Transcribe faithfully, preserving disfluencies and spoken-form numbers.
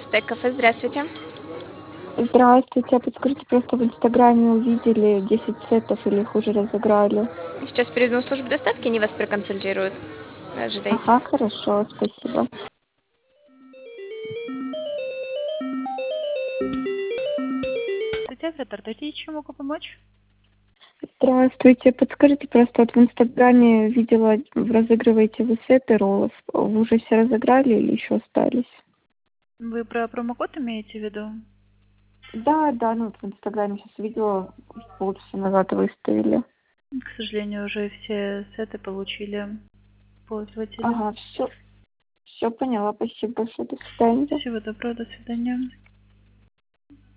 Стейк кафе, здравствуйте. Здравствуйте, а подскажите, просто в инстаграме увидели десять сетов или их уже разыграли? Сейчас перейду в службу доставки, они вас проконсультируют. Ожидайте. Ага, хорошо, спасибо. Здравствуйте, Татария, чем могу помочь? Здравствуйте, подскажите, просто вот в инстаграме видела, вы разыгрываете вы сеты роллов. Вы уже все разыграли или еще остались? Вы про промокод имеете в виду? Да, да, ну вот в инстаграме сейчас видела, полчаса назад выставили. К сожалению, уже все сеты получили пользователи. Ага, все, все поняла, спасибо большое, до свидания. Всего доброго, до свидания.